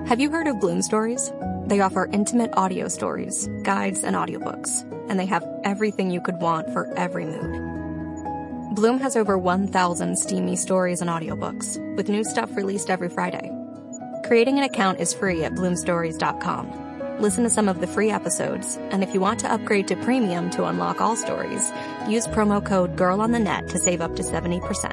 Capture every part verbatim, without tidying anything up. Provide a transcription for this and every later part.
Have you heard of Bloom Stories? They offer intimate audio stories, guides, and audiobooks, and they have everything you could want for every mood. Bloom has over one thousand steamy stories and audiobooks, with new stuff released every Friday. Creating an account is free at bloom stories dot com. Listen to some of the free episodes, and if you want to upgrade to premium to unlock all stories, use promo code GIRLONTHENET to save up to seventy percent.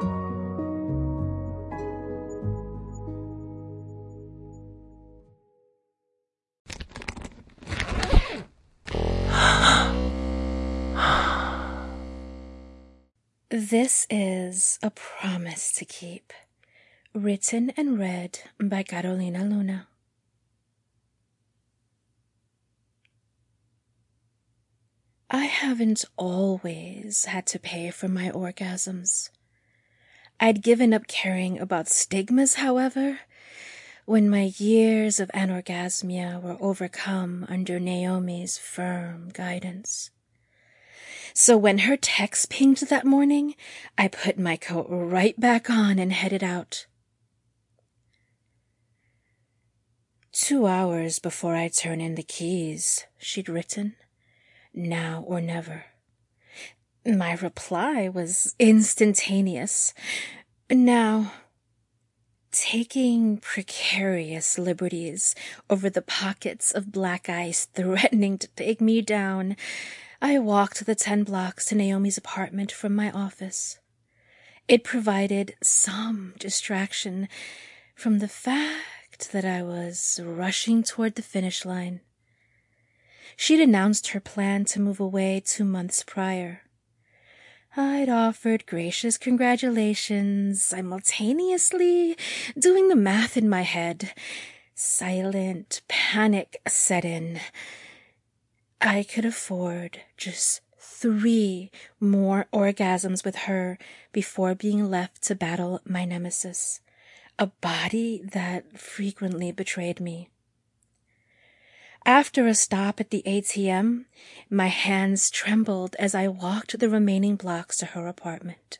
This is A Promise to Keep, written and read by Carolina Luna. I haven't always had to pay for my orgasms. I'd given up caring about stigmas, however, when my years of anorgasmia were overcome under Naomi's firm guidance. So when her text pinged that morning, I put my coat right back on and headed out. Two hours before I turn in the keys, she'd written, now or never. My reply was instantaneous. Now, taking precarious liberties over the pockets of black ice threatening to take me down, I walked the ten blocks to Naomi's apartment from my office. It provided some distraction from the fact that I was rushing toward the finish line. She'd announced her plan to move away two months prior. I'd offered gracious congratulations, simultaneously doing the math in my head. Silent panic set in. I could afford just three more orgasms with her before being left to battle my nemesis, a body that frequently betrayed me. After a stop at the A T M, my hands trembled as I walked the remaining blocks to her apartment.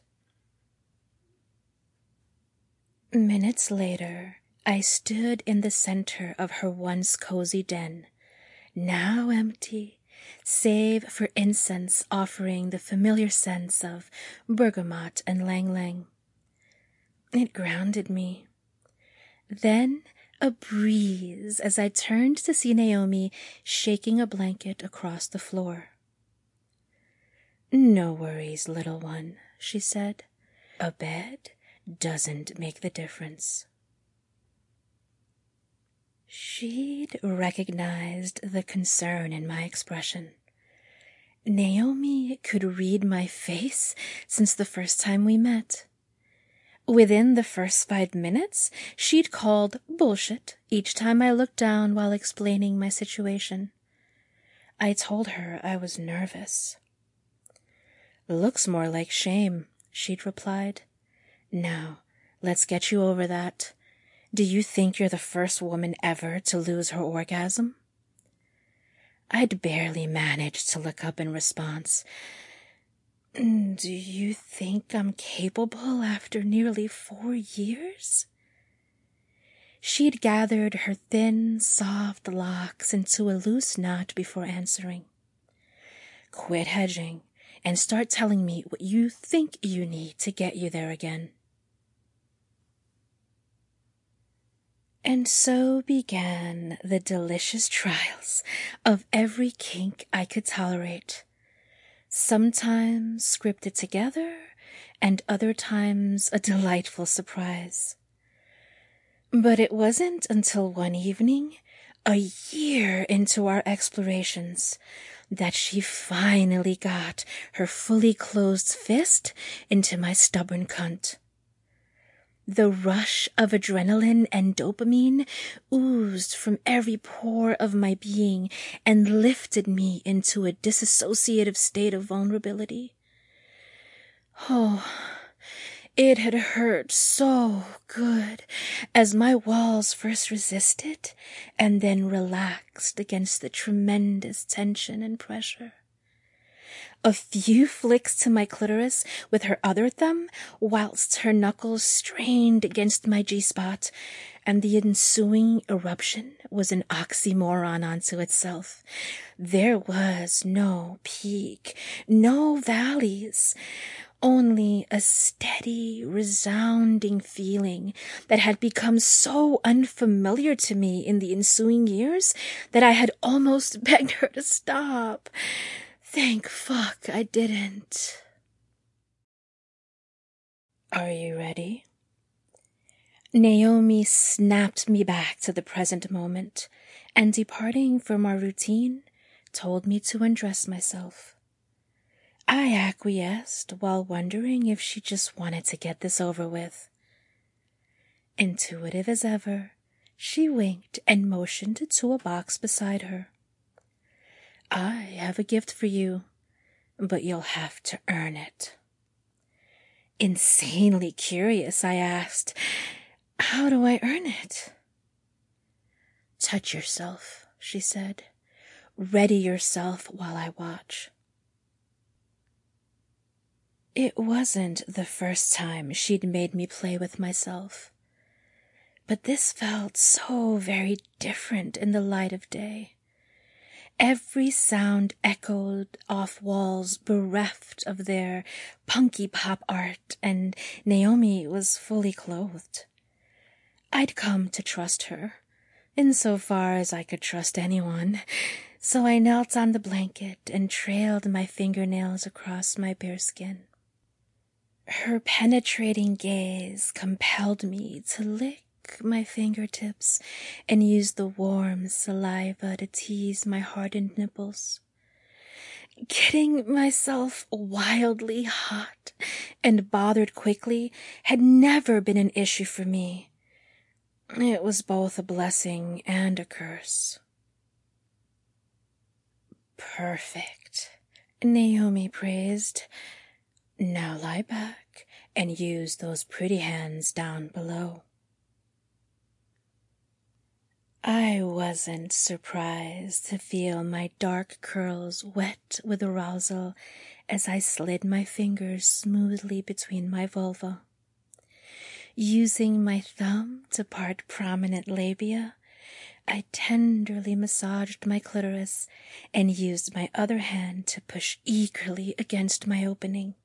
Minutes later, I stood in the center of her once cozy den, now empty, save for incense offering the familiar scents of bergamot and ylang-ylang. It grounded me. Then a breeze as I turned to see Naomi shaking a blanket across the floor. "No worries, little one," she said. "A bed doesn't make the difference." She'd recognized the concern in my expression. Naomi could read my face since the first time we met. Within the first five minutes, she'd called bullshit each time I looked down while explaining my situation. I told her I was nervous. "Looks more like shame," she'd replied. "Now, let's get you over that. Do you think you're the first woman ever to lose her orgasm?" I'd barely managed to look up in response. "Do you think I'm capable after nearly four years?" She'd gathered her thin, soft locks into a loose knot before answering. "Quit hedging and start telling me what you think you need to get you there again." And so began the delicious trials of every kink I could tolerate. Sometimes scripted together, and other times a delightful surprise. But it wasn't until one evening, a year into our explorations, that she finally got her fully closed fist into my stubborn cunt. The rush of adrenaline and dopamine oozed from every pore of my being and lifted me into a disassociative state of vulnerability. Oh, it had hurt so good as my walls first resisted and then relaxed against the tremendous tension and pressure. A few flicks to my clitoris with her other thumb, whilst her knuckles strained against my G-spot, and the ensuing eruption was an oxymoron unto itself. There was no peak, no valleys, only a steady, resounding feeling that had become so unfamiliar to me in the ensuing years that I had almost begged her to stop. Thank fuck I didn't. Are you ready? Naomi snapped me back to the present moment, and departing from our routine, told me to undress myself. I acquiesced while wondering if she just wanted to get this over with. Intuitive as ever, she winked and motioned to a box beside her. I have a gift for you, but you'll have to earn it. Insanely curious, I asked, how do I earn it? Touch yourself, she said. Ready yourself while I watch. It wasn't the first time she'd made me play with myself, but this felt so very different in the light of day. Every sound echoed off walls bereft of their punky pop art, and Naomi was fully clothed. I'd come to trust her, insofar as I could trust anyone, so I knelt on the blanket and trailed my fingernails across my bare skin. Her penetrating gaze compelled me to lick my fingertips and use the warm saliva to tease my hardened nipples. Getting myself wildly hot and bothered quickly had never been an issue for me. It was both a blessing and a curse. Perfect, Naomi praised. Now lie back and use those pretty hands down below. I wasn't surprised to feel my dark curls wet with arousal as I slid my fingers smoothly between my vulva. Using my thumb to part prominent labia, I tenderly massaged my clitoris and used my other hand to push eagerly against my opening.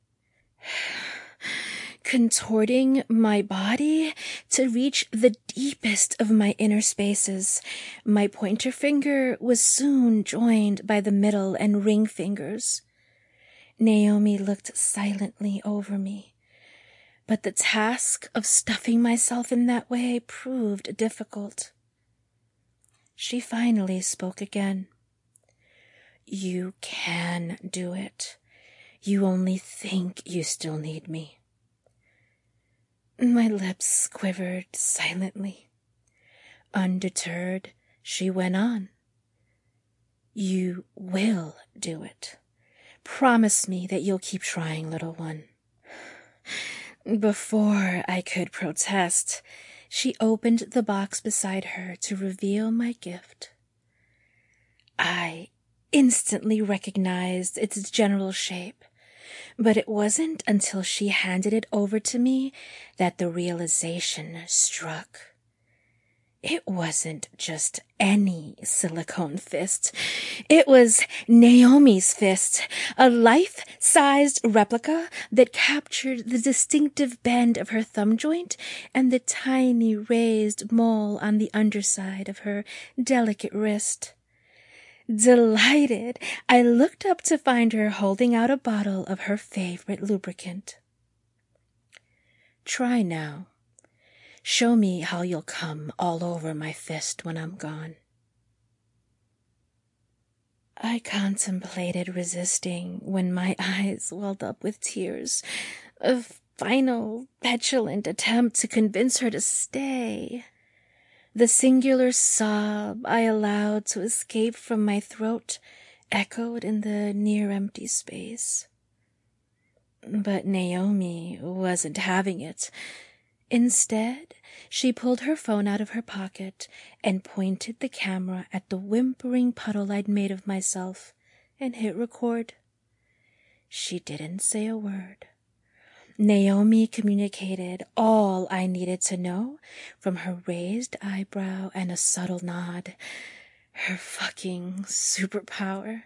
Contorting my body to reach the deepest of my inner spaces, my pointer finger was soon joined by the middle and ring fingers. Naomi looked silently over me, but the task of stuffing myself in that way proved difficult. She finally spoke again. You can do it. You only think you still need me. My lips quivered silently. Undeterred, she went on. You will do it. Promise me that you'll keep trying, little one. Before I could protest, she opened the box beside her to reveal my gift. I instantly recognized its general shape, but it wasn't until she handed it over to me that the realization struck. It wasn't just any silicone fist. It was Naomi's fist, a life-sized replica that captured the distinctive bend of her thumb joint and the tiny raised mole on the underside of her delicate wrist. Delighted, I looked up to find her holding out a bottle of her favorite lubricant. Try now. Show me how you'll come all over my fist when I'm gone. I contemplated resisting when my eyes welled up with tears, a final, petulant attempt to convince her to stay. The singular sob I allowed to escape from my throat echoed in the near-empty space. But Naomi wasn't having it. Instead, she pulled her phone out of her pocket and pointed the camera at the whimpering puddle I'd made of myself and hit record. She didn't say a word. Naomi communicated all I needed to know from her raised eyebrow and a subtle nod. Her fucking superpower.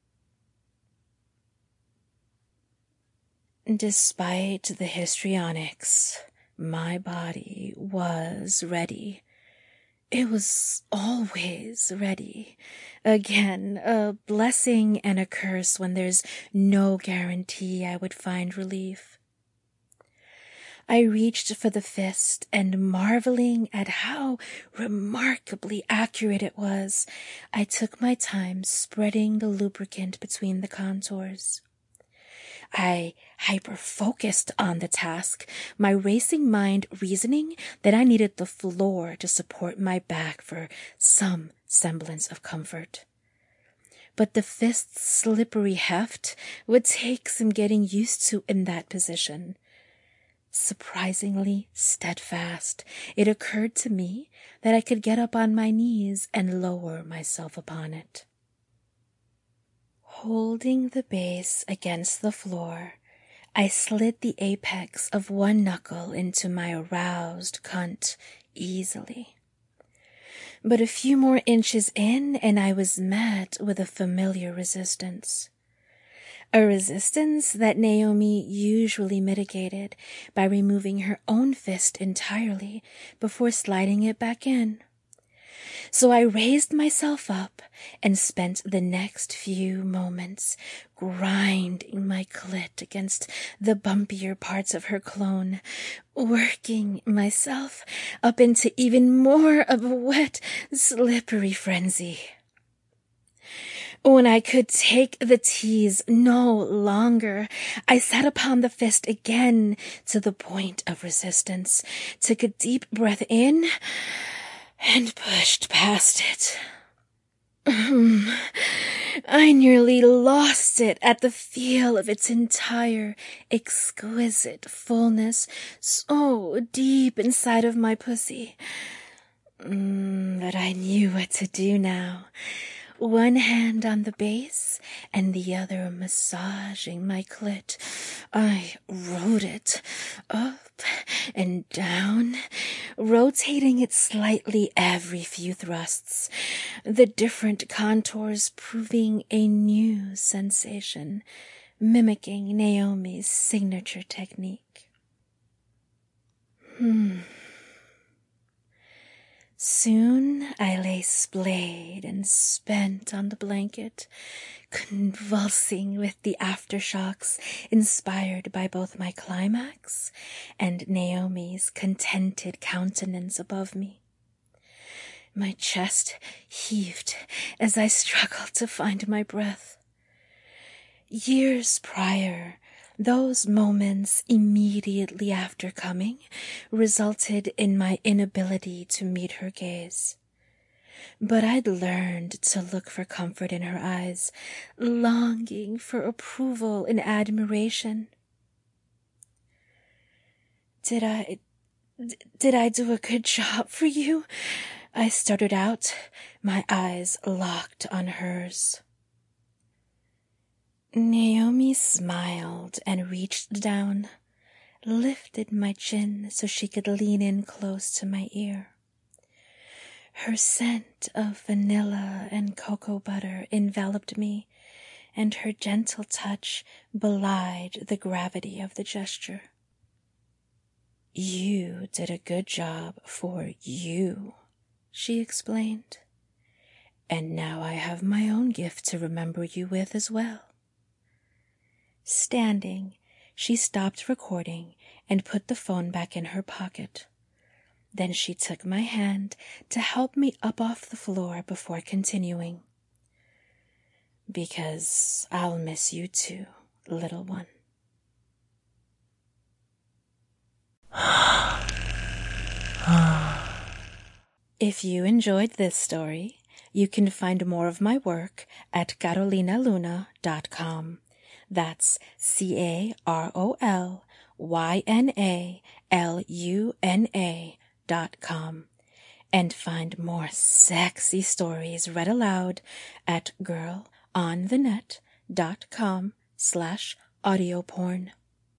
Despite the histrionics, my body was ready. It was always ready. Again, a blessing and a curse when there's no guarantee I would find relief. I reached for the fist, and marveling at how remarkably accurate it was, I took my time spreading the lubricant between the contours. I hyper-focused on the task, my racing mind reasoning that I needed the floor to support my back for some semblance of comfort. But the fist's slippery heft would take some getting used to in that position. Surprisingly steadfast, it occurred to me that I could get up on my knees and lower myself upon it. Holding the base against the floor, I slid the apex of one knuckle into my aroused cunt easily. But a few more inches in, and I was met with a familiar resistance. A resistance that Naomi usually mitigated by removing her own fist entirely before sliding it back in. So I raised myself up and spent the next few moments grinding my clit against the bumpier parts of her clone, working myself up into even more of a wet, slippery frenzy. When I could take the tease no longer, I sat upon the fist again to the point of resistance, took a deep breath in, and pushed past it. I nearly lost it at the feel of its entire, exquisite fullness so deep inside of my pussy. Mm, but I knew what to do now. One hand on the base and the other massaging my clit. I rode it up and down, rotating it slightly every few thrusts, the different contours proving a new sensation, mimicking Naomi's signature technique. Hmm. Soon I lay splayed and spent on the blanket, convulsing with the aftershocks inspired by both my climax and Naomi's contented countenance above me. My chest heaved as I struggled to find my breath. Years prior, those moments immediately after coming resulted in my inability to meet her gaze. But I'd learned to look for comfort in her eyes, longing for approval and admiration. Did I, did I do a good job for you? I stuttered out, my eyes locked on hers. Naomi smiled and reached down, lifted my chin so she could lean in close to my ear. Her scent of vanilla and cocoa butter enveloped me, and her gentle touch belied the gravity of the gesture. You did a good job for you, she explained. And now I have my own gift to remember you with as well. Standing, she stopped recording and put the phone back in her pocket. Then she took my hand to help me up off the floor before continuing. Because I'll miss you too, little one. If you enjoyed this story, you can find more of my work at carolina luna dot com. That's C A R O L Y N A L U N A dot com. And find more sexy stories read aloud at girl on the net dot com slash audio porn.